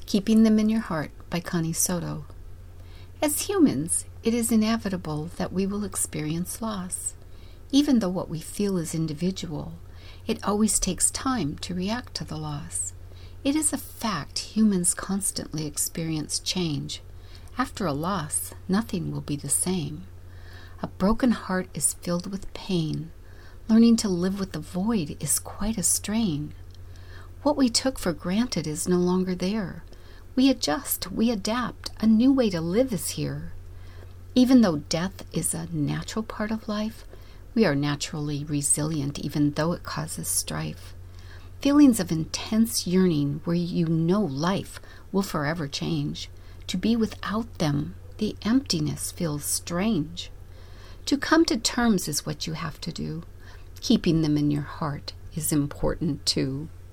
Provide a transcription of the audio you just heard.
Keeping Them in Your Heart by Connie Soto. As humans, it is inevitable that we will experience loss. Even though what we feel is individual, it always takes time to react to the loss. It is a fact humans constantly experience change. After a loss, nothing will be the same. A broken heart is filled with pain. Learning to live with the void is quite a strain. What we took for granted is no longer there. We adjust, we adapt. A new way to live is here. Even though death is a natural part of life, we are naturally resilient even though it causes strife. Feelings of intense yearning where you know life will forever change. To be without them, the emptiness feels strange. To come to terms is what you have to do. Keeping them in your heart is important too.